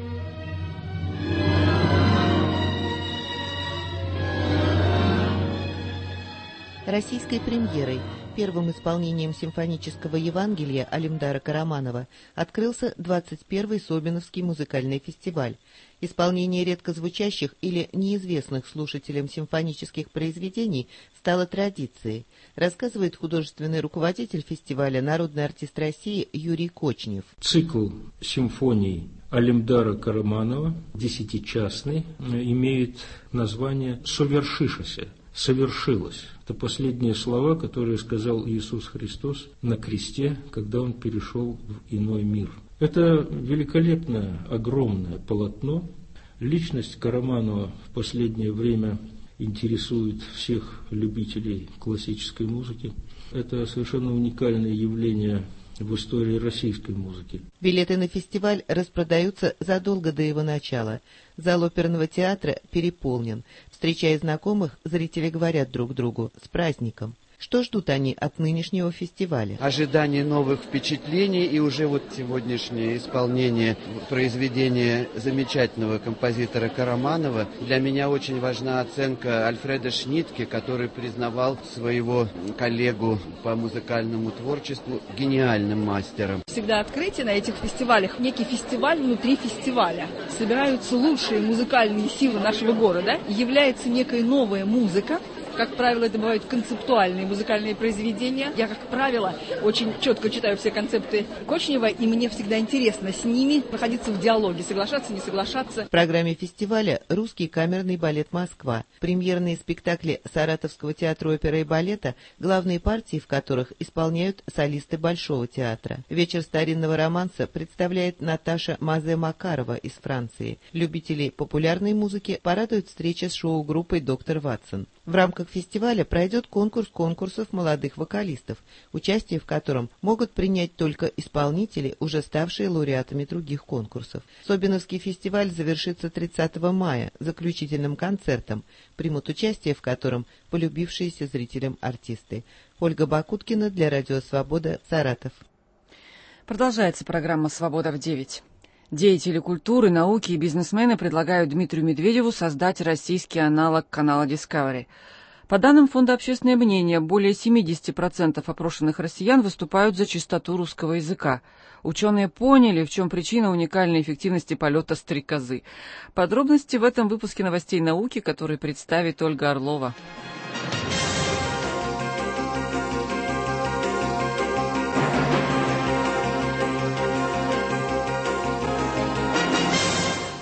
Российской премьерой, первым исполнением симфонического Евангелия Алимдара Караманова, открылся двадцать первый Собиновский музыкальный фестиваль. Исполнение редко звучащих или неизвестных слушателям симфонических произведений стало традицией, рассказывает художественный руководитель фестиваля, народный артист России Юрий Кочнев. Цикл симфоний Алимдара Караманова, десятичастный, имеет название «Совершишася». Совершилось. Это последние слова, которые сказал Иисус Христос на кресте, когда Он перешел в иной мир. Это великолепное, огромное полотно. Личность Караманова в последнее время интересует всех любителей классической музыки. Это совершенно уникальное явление в истории российской музыки. Билеты на фестиваль распродаются задолго до его начала. Зал оперного театра переполнен. Встречая знакомых, зрители говорят друг другу «с праздником». Что ждут они от нынешнего фестиваля? Ожидание новых впечатлений и уже вот сегодняшнее исполнение произведения замечательного композитора Караманова. Для меня очень важна оценка Альфреда Шнитке, который признавал своего коллегу по музыкальному творчеству гениальным мастером. Всегда открытие на этих фестивалях, некий фестиваль внутри фестиваля. Собираются лучшие музыкальные силы нашего города, является некая новая музыка. Как правило, это бывают концептуальные музыкальные произведения. Я, как правило, очень четко читаю все концепты Кочнева, и мне всегда интересно с ними находиться в диалоге, соглашаться, не соглашаться. В программе фестиваля «Русский камерный балет Москва», премьерные спектакли Саратовского театра оперы и балета, главные партии в которых исполняют солисты Большого театра. Вечер старинного романса представляет Наташа Мазе-Макарова из Франции. Любителей популярной музыки порадует встреча с шоу-группой «Доктор Ватсон». В рамках фестиваля пройдет конкурс конкурсов молодых вокалистов, участие в котором могут принять только исполнители, уже ставшие лауреатами других конкурсов. Собиновский фестиваль завершится тридцатого мая заключительным концертом, примут участие в котором полюбившиеся зрителям артисты. Ольга Бакуткина для Радио Свобода, Саратов. Продолжается программа «Свобода в девять». Деятели культуры, науки и бизнесмены предлагают Дмитрию Медведеву создать российский аналог канала Discovery. По данным Фонда «Общественное мнение», более семьдесят процентов опрошенных россиян выступают за чистоту русского языка. Ученые поняли, в чем причина уникальной эффективности полета стрекозы. Подробности в этом выпуске новостей науки, который представит Ольга Орлова.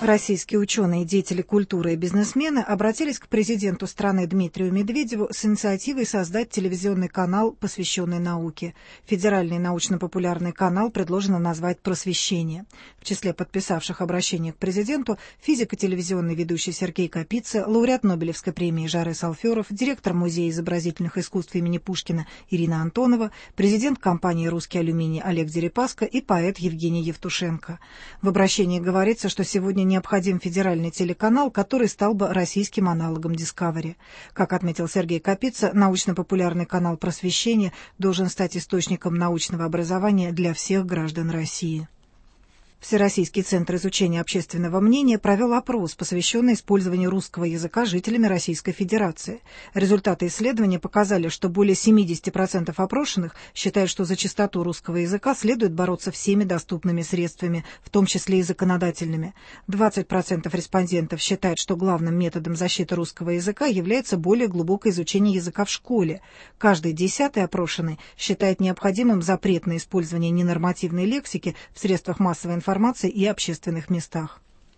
Российские ученые, деятели культуры и бизнесмены обратились к президенту страны Дмитрию Медведеву с инициативой создать телевизионный канал, посвященный науке. Федеральный научно-популярный канал предложено назвать «Просвещение». В числе подписавших обращение к президенту физик и телевизионный ведущий Сергей Капица, лауреат Нобелевской премии Жарес Алферов, директор Музея изобразительных искусств имени Пушкина Ирина Антонова, президент компании «Русский алюминий» Олег Дерипаска и поэт Евгений Евтушенко. В обращении говорится, что сегодня необходим федеральный телеканал, который стал бы российским аналогом Discovery. Как отметил Сергей Капица, научно-популярный канал «Просвещение» должен стать источником научного образования для всех граждан России. Всероссийский центр изучения общественного мнения провел опрос, посвященный использованию русского языка жителями Российской Федерации. Результаты исследования показали, что более семьдесят процентов опрошенных считают, что за чистоту русского языка следует бороться всеми доступными средствами, в том числе и законодательными. двадцать процентов респондентов считают, что главным методом защиты русского языка является более глубокое изучение языка в школе. Каждый десятый опрошенный считает необходимым запрет на использование ненормативной лексики в средствах массовой информации и общественных местах.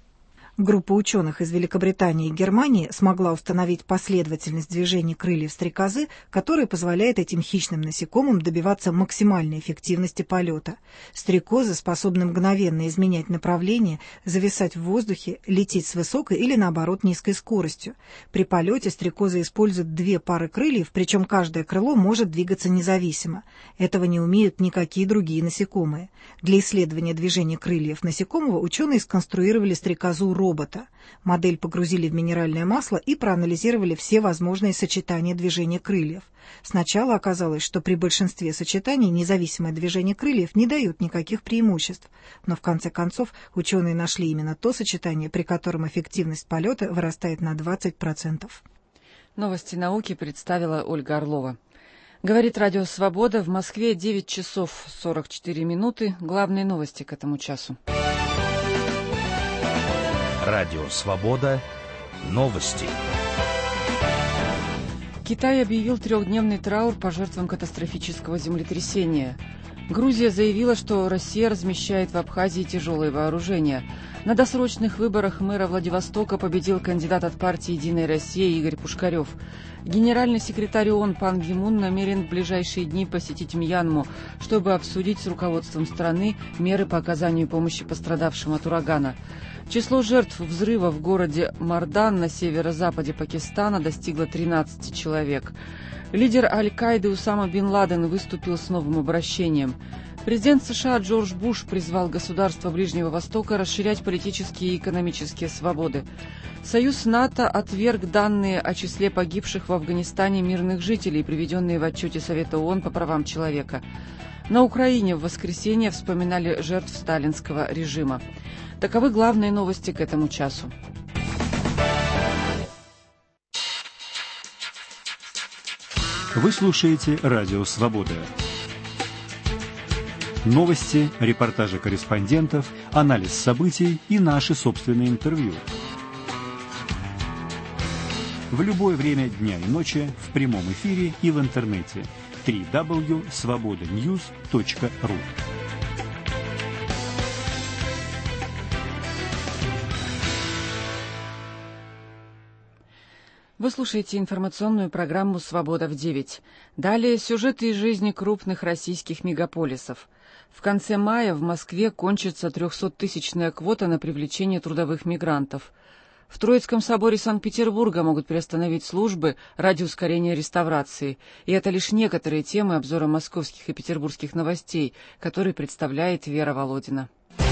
Группа ученых из Великобритании и Германии смогла установить последовательность движений крыльев стрекозы, которая позволяет этим хищным насекомым добиваться максимальной эффективности полета. Стрекозы способны мгновенно изменять направление, зависать в воздухе, лететь с высокой или, наоборот, низкой скоростью. При полете стрекозы используют две пары крыльев, причем каждое крыло может двигаться независимо. Этого не умеют никакие другие насекомые. Для исследования движения крыльев насекомого ученые сконструировали стрекозу робота. Модель погрузили в минеральное масло и проанализировали все возможные сочетания движения крыльев. Сначала оказалось, что при большинстве сочетаний независимое движение крыльев не дает никаких преимуществ. Но в конце концов ученые нашли именно то сочетание, при котором эффективность полета вырастает на двадцать процентов. Новости науки представила Ольга Орлова. Говорит Радио Свобода. В Москве девять часов сорок четыре минуты. Главные новости к этому часу. Радио Свобода. Новости. Китай объявил трехдневный траур по жертвам катастрофического землетрясения. Грузия заявила, что Россия размещает в Абхазии тяжелые вооружения. На досрочных выборах мэра Владивостока победил кандидат от партии «Единая Россия» Игорь Пушкарев. Генеральный секретарь ООН Пан Ги Мун намерен в ближайшие дни посетить Мьянму, чтобы обсудить с руководством страны меры по оказанию помощи пострадавшим от урагана. Число жертв взрыва в городе Мардан на северо-западе Пакистана достигло тринадцати человек. Лидер Аль-Каиды Усама бин Ладен выступил с новым обращением. Президент США Джордж Буш призвал государства Ближнего Востока расширять политические и экономические свободы. Союз НАТО отверг данные о числе погибших в Афганистане мирных жителей, приведенные в отчете Совета ООН по правам человека. На Украине в воскресенье вспоминали жертв сталинского режима. Таковы главные новости к этому часу. Вы слушаете Радио Свобода. Новости, репортажи корреспондентов, анализ событий и наши собственные интервью. В любое время дня и ночи, в прямом эфире и в интернете. дабл ю дабл ю дабл ю точка свобода ньюс точка ру. Вы слушаете информационную программу «Свобода в девять». Далее сюжеты из жизни крупных российских мегаполисов. В конце мая в Москве кончится трехсоттысячная квота на привлечение трудовых мигрантов. В Троицком соборе Санкт-Петербурга могут приостановить службы ради ускорения реставрации. И это лишь некоторые темы обзора московских и петербургских новостей, которые представляет Вера Володина.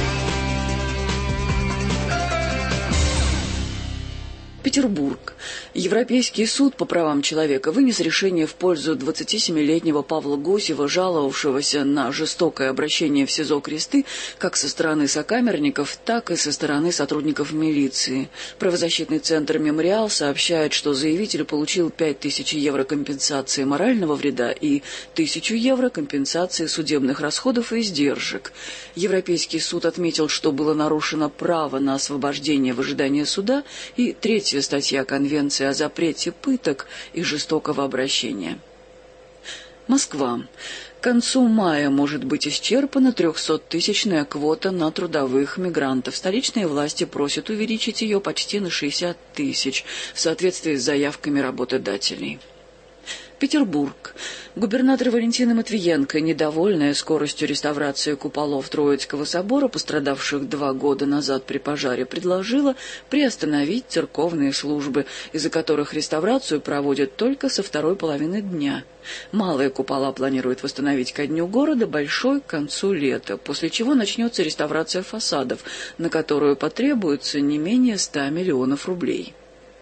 Петербург. Европейский суд по правам человека вынес решение в пользу двадцатисемилетнего Павла Гусева, жаловавшегося на жестокое обращение в СИЗО Кресты как со стороны сокамерников, так и со стороны сотрудников милиции. Правозащитный центр «Мемориал» сообщает, что заявитель получил пять тысяч евро компенсации морального вреда и тысячу евро компенсации судебных расходов и издержек. Европейский суд отметил, что было нарушено право на освобождение в ожидании суда и третья статья Конвенции о запрете пыток и жестокого обращения. Москва. концу мая может быть исчерпана трехсоттысячная квота на трудовых мигрантов. Столичные власти просят увеличить ее почти на шестьдесят тысяч в соответствии с заявками работодателей. Петербург. Губернатор Валентина Матвиенко, недовольная скоростью реставрации куполов Троицкого собора, пострадавших два года назад при пожаре, предложила приостановить церковные службы, из-за которых реставрацию проводят только со второй половины дня. Малые купола планируют восстановить ко дню города, большой — к концу лета, после чего начнется реставрация фасадов, на которую потребуется не менее ста миллионов рублей.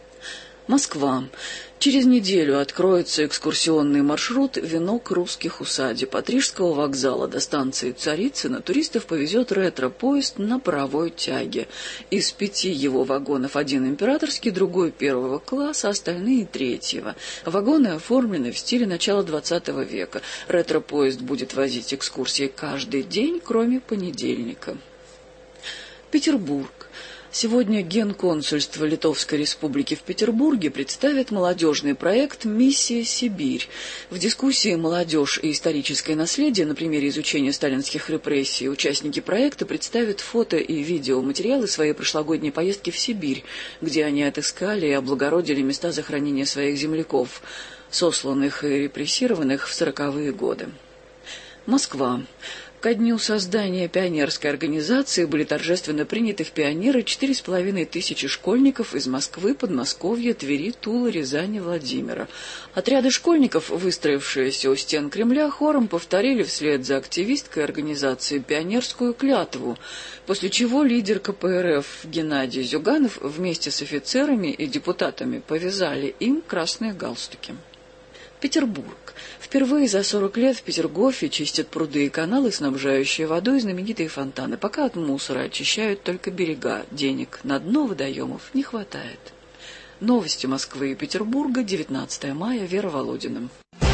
Москва. Через неделю откроется экскурсионный маршрут «Венок русских усадеб». От Рижского вокзала до станции Царицына туристов повезет ретро-поезд на паровой тяге. Из пяти его вагонов один императорский, другой первого класса, остальные третьего. Вагоны оформлены в стиле начала двадцатого века. Ретро-поезд будет возить экскурсии каждый день, кроме понедельника. Петербург. Сегодня Генконсульство Литовской Республики в Петербурге представит молодежный проект «Миссия Сибирь». В дискуссии «Молодежь и историческое наследие» на примере изучения сталинских репрессий участники проекта представят фото и видеоматериалы своей прошлогодней поездки в Сибирь, где они отыскали и облагородили места захоронения своих земляков, сосланных и репрессированных в сороковые годы. Москва. Ко дню создания пионерской организации были торжественно приняты в пионеры четыре с половиной тысячи школьников из Москвы, Подмосковья, Твери, Тулы, Рязани, Владимира. Отряды школьников, выстроившиеся у стен Кремля, хором повторили вслед за активисткой организации пионерскую клятву, после чего лидер ка пэ эр эф Геннадий Зюганов вместе с офицерами и депутатами повязали им красные галстуки. Петербург. Впервые за сорок лет в Петергофе чистят пруды и каналы, снабжающие водой знаменитые фонтаны. Пока от мусора очищают только берега. Денег на дно водоемов не хватает. Новости Москвы и Петербурга, девятнадцатого мая, Вера Володина.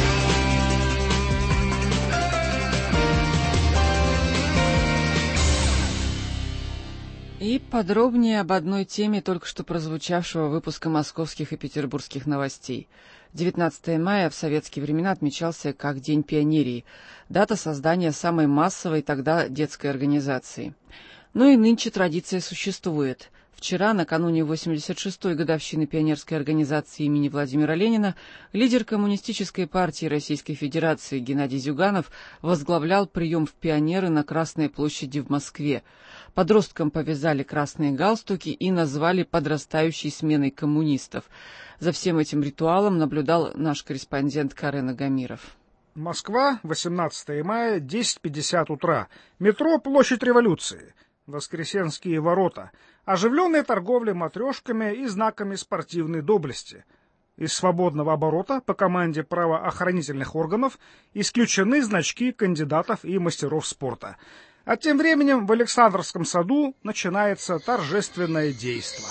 И подробнее об одной теме только что прозвучавшего выпуска московских и петербургских новостей. девятнадцатого мая в советские времена отмечался как День пионерии, дата создания самой массовой тогда детской организации. Но и нынче традиция существует. Вчера, накануне восемьдесят шестой годовщины пионерской организации имени Владимира Ленина, лидер Коммунистической партии Российской Федерации Геннадий Зюганов возглавлял прием в пионеры на Красной площади в Москве. Подросткам повязали красные галстуки и назвали подрастающей сменой коммунистов. За всем этим ритуалом наблюдал наш корреспондент Карен Агамиров. Москва, восемнадцатого мая, десять пятьдесят утра. Метро «Площадь Революции». Воскресенские ворота. Оживленная торговля матрешками и знаками спортивной доблести. Из свободного оборота по команде правоохранительных органов исключены значки кандидатов и мастеров спорта. А тем временем в Александровском саду начинается торжественное действо.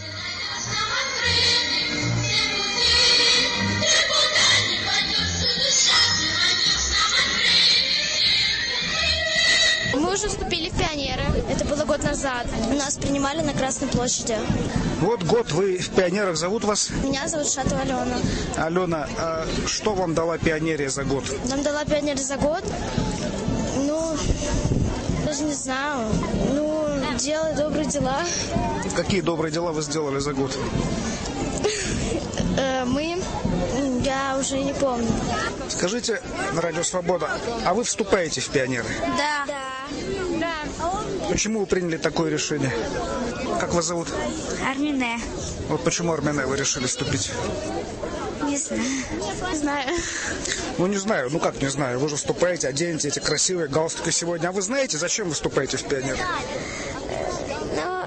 Мы уже вступили в пионеры. Это было год назад. Нас принимали на Красной площади. Вот год вы в пионерах. Зовут вас? Меня зовут Шатова Алена. Алена, а что вам дала пионерия за год? Нам дала пионерия за год? Ну, даже не знаю. Ну, делать добрые дела. Какие добрые дела вы сделали за год? Мы... Я уже не помню. Скажите, на Радио Свобода, а вы вступаете в пионеры? Да. Да. Да. Почему вы приняли такое решение? Как вас зовут? Армине. Вот почему, Армине, вы решили вступить? Не знаю. Не знаю. Ну, не знаю. Ну, как не знаю? Вы же вступаете, оденете эти красивые галстуки сегодня. А вы знаете, зачем вы вступаете в пионеры? Ну...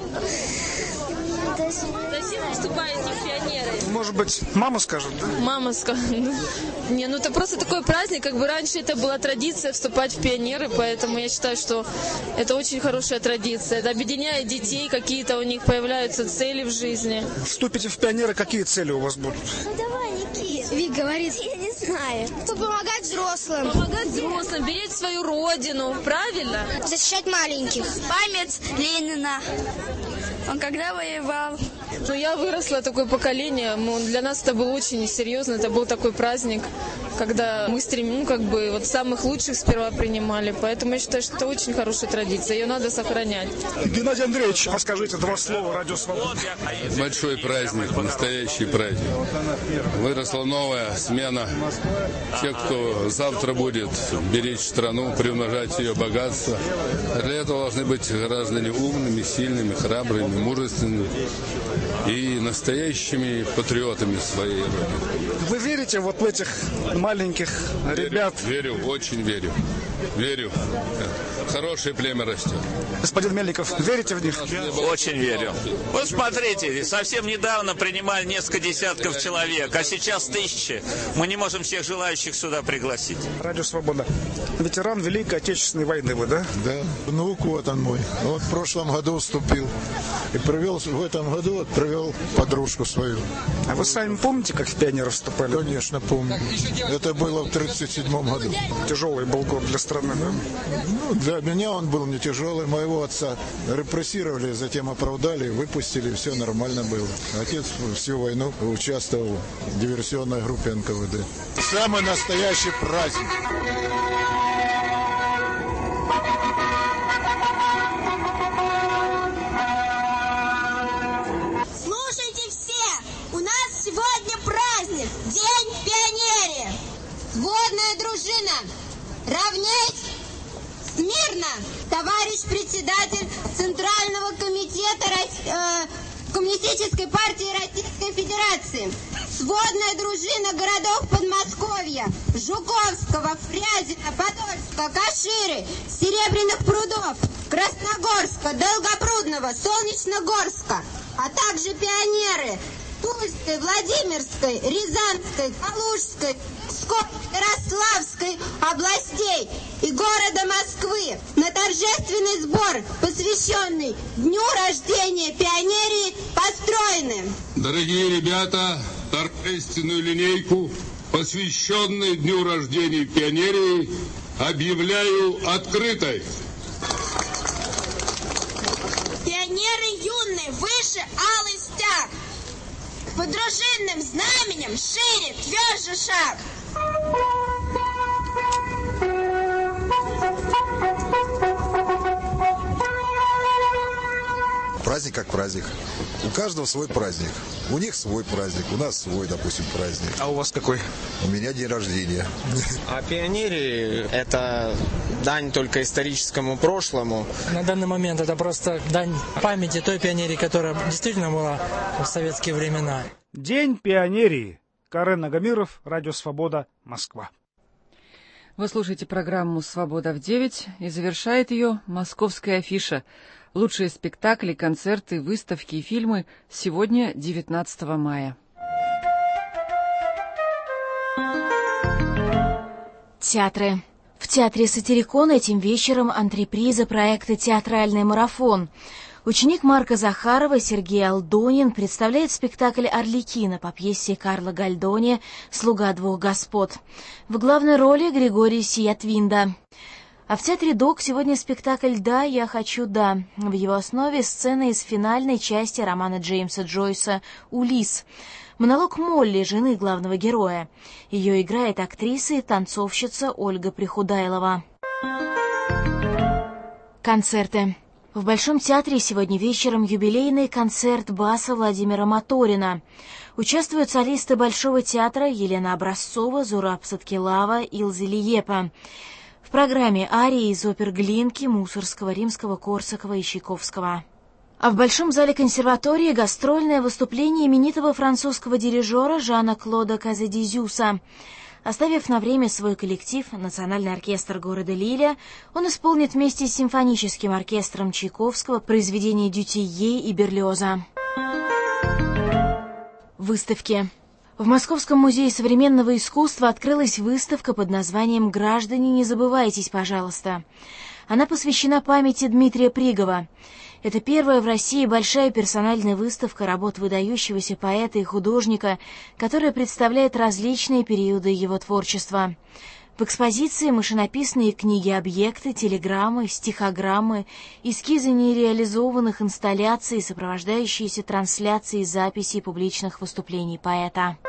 Зачем вы вступаете в пионеры? Может быть, мама скажет, да? Мама скажет. Не, ну это просто такой праздник, как бы раньше это была традиция вступать в пионеры, поэтому я считаю, что это очень хорошая традиция. Это объединяет детей, какие-то у них появляются цели в жизни. Вступите в пионеры, какие цели у вас будут? Ну давай, Никит. Вик говорит, я не знаю. Помогать взрослым. Помогать взрослым, беречь свою родину, правильно? Защищать маленьких. Память Ленина. Он когда воевал? Ну, я выросла, такое поколение. Для нас это было очень серьезно. Это был такой праздник, когда мы стремим, ну, как бы, вот самых лучших сперва принимали. Поэтому я считаю, что это очень хорошая традиция. Ее надо сохранять. Геннадий Андреевич, расскажите два слова, Радио Свобода. Большой праздник, настоящий праздник. Выросла новая смена. Те, кто завтра будет беречь страну, приумножать ее богатство. Для этого должны быть граждане умными, сильными, храбрыми, мужественными и настоящими патриотами своей родины. Вы верите вот в этих маленьких ребят? Верю, верю, очень верю. Верю. Хорошее племя растет. Господин Мельников, верите в них? Очень верю. Вот смотрите, совсем недавно принимали несколько десятков человек, а сейчас тысячи. Мы не можем всех желающих сюда пригласить. Радио Свобода. Ветеран Великой Отечественной войны вы, да? Да. Внук вот он мой. Вот в прошлом году вступил. И провел в этом году вот провел подружку свою. А вы сами помните, как в пионеры вступали? Конечно, помню. Это было в тридцать седьмом году. Тяжелый был год для страны, да? Ну, для меня он был не тяжелый. Моего отца репрессировали, затем оправдали, выпустили, все нормально было. Отец всю войну участвовал в диверсионной группе эн ка вэ дэ. Самый настоящий праздник. Сегодня праздник, День пионерии. Водная дружина, равняйсь смирно. Товарищ председатель Центрального комитета э, Коммунистической партии Российской Федерации. Сводная дружина городов Подмосковья, Жуковского, Фрязино, Подольска, Каширы, Серебряных прудов, Красногорска, Долгопрудного, Солнечногорска, а также пионеры Тульской, Владимирской, Рязанской, Калужской, Псковской, Ярославской областей и города Москвы на торжественный сбор, посвященный Дню рождения пионерии, построены. Дорогие ребята, торжественную линейку, посвященную Дню рождения пионерии, объявляю открытой. Пионеры юные, выше алый стяг. Под дружинным знаменем шире, тверже шаг. Праздник как праздник. У каждого свой праздник. У них свой праздник, у нас свой, допустим, праздник. А у вас какой? У меня день рождения. А пионерии – это дань только историческому прошлому. На данный момент это просто дань памяти той пионерии, которая действительно была в советские времена. День пионерии. Карен Нагамиров, Радио Свобода, Москва. Вы слушаете программу «Свобода в девять» и завершает ее московская афиша. Лучшие спектакли, концерты, выставки и фильмы сегодня, девятнадцатого мая. Театры. В театре Сатирикон этим вечером антреприза проекта «Театральный марафон». Ученик Марка Захарова Сергей Алдонин представляет спектакль «Арлекино» по пьесе Карла Гальдони «Слуга двух господ». В главной роли Григорий Сиятвинда. А в театре ДОК сегодня спектакль «Да, я хочу, да». В его основе сцена из финальной части романа Джеймса Джойса «Улисс». Монолог Молли, жены главного героя. Ее играет актриса и танцовщица Ольга Прихудайлова. Концерты. В Большом театре сегодня вечером юбилейный концерт баса Владимира Моторина. Участвуют солисты Большого театра Елена Образцова, Зураб Саткилава, Илза Лиепа. В программе арии из опер Глинки, Мусорского, Римского-Корсакова и Чайковского. А в Большом зале консерватории гастрольное выступление именитого французского дирижера Жана-Клода Казадизюса. Оставив на время свой коллектив, Национальный оркестр города Лиля, он исполнит вместе с симфоническим оркестром Чайковского произведения Дютье и Берлиоза. Выставки. В Московском музее современного искусства открылась выставка под названием «Граждане, не забывайтесь, пожалуйста». Она посвящена памяти Дмитрия Пригова. Это первая в России большая персональная выставка работ выдающегося поэта и художника, которая представляет различные периоды его творчества. В экспозиции машинописные книги-объекты, телеграммы, стихограммы, эскизы нереализованных инсталляций, сопровождающиеся трансляцией записей публичных выступлений поэта.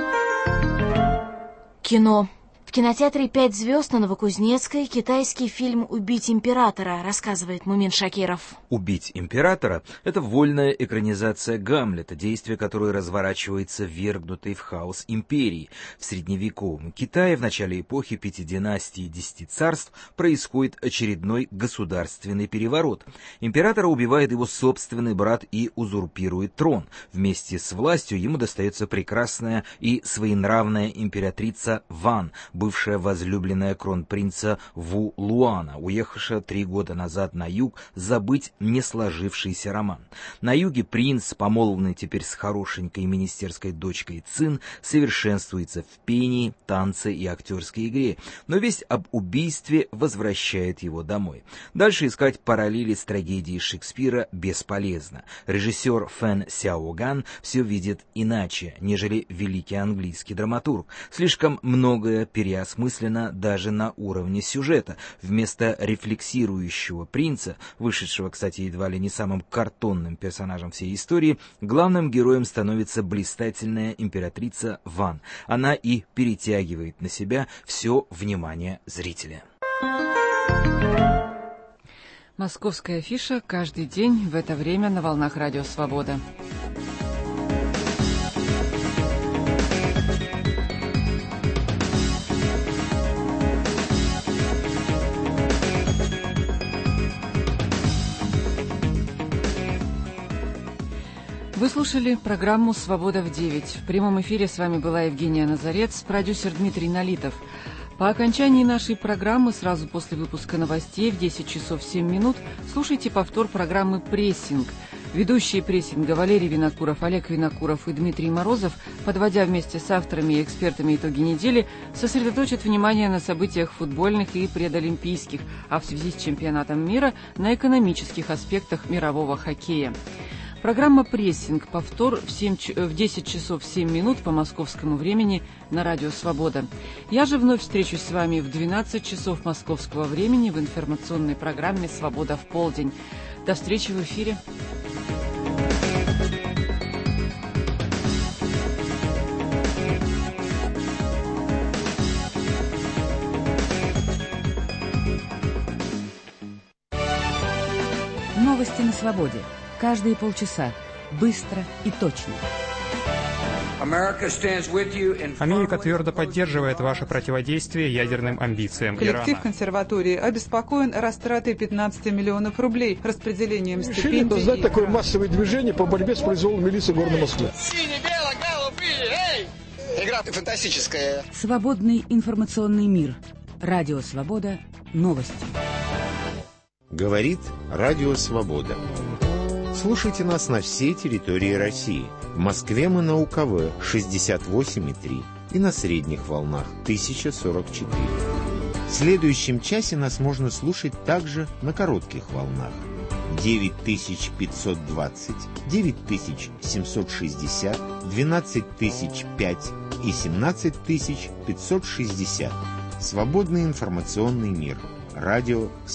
Кино. В кинотеатре «Пять звезд» на Новокузнецкой китайский фильм «Убить императора», рассказывает Мумин Шакиров. «Убить императора» — это вольная экранизация Гамлета, действие которой разворачивается в ввергнутой в хаос империи. В средневековом Китае в начале эпохи пяти династий и десяти царств происходит очередной государственный переворот. Императора убивает его собственный брат и узурпирует трон. Вместе с властью ему достается прекрасная и своенравная императрица Ван, бывшая возлюбленная кронпринца Ву Луана, уехавшая три года назад на юг забыть не сложившийся роман. На юге принц, помолвленный теперь с хорошенькой министерской дочкой Цин, совершенствуется в пении, танце и актерской игре, но весть об убийстве возвращает его домой. Дальше искать параллели с трагедией Шекспира бесполезно. Режиссер Фэн Сяоган все видит иначе, нежели великий английский драматург. Слишком многое переосмыслено даже на уровне сюжета. Вместо рефлексирующего принца, вышедшего, кстати, едва ли не самым картонным персонажем всей истории, главным героем становится блистательная императрица Ван. Она и перетягивает на себя все внимание зрителя. Московская афиша каждый день в это время на волнах Радио Свобода. Вы слушали программу «Свобода в девять». В прямом эфире с вами была Евгения Назарец, продюсер Дмитрий Налитов. По окончании нашей программы, сразу после выпуска новостей в десять часов семь минут, слушайте повтор программы «Прессинг». Ведущие прессинга Валерий Винокуров, Олег Винокуров и Дмитрий Морозов, подводя вместе с авторами и экспертами итоги недели, сосредоточат внимание на событиях футбольных и предолимпийских, а в связи с чемпионатом мира на экономических аспектах мирового хоккея. Программа «Прессинг», повтор в, семь, в десять часов семь минут по московскому времени на Радио Свобода. Я же вновь встречусь с вами в двенадцать часов московского времени в информационной программе «Свобода в полдень». До встречи в эфире. Новости на свободе. Каждые полчаса. Быстро и точно. Америка твердо поддерживает ваше противодействие ядерным амбициям Коллектив Ирана. консерватории обеспокоен растратой пятнадцати миллионов рублей, распределением стипендий. Решили создать и... такое массовое движение по борьбе с произволом милиции города Москвы. Игра фантастическая. Свободный информационный мир. Радио Свобода. Новости. Говорит Радио Свобода. Слушайте нас на всей территории России. В Москве мы на УКВ шестьдесят восемь и три и на средних волнах тысяча сорок четыре. В следующем часе нас можно слушать также на коротких волнах. девять тысяч пятьсот двадцать, девять тысяч семьсот шестьдесят, двенадцать тысяч пять и семнадцать тысяч пятьсот шестьдесят. Свободный информационный мир. Радио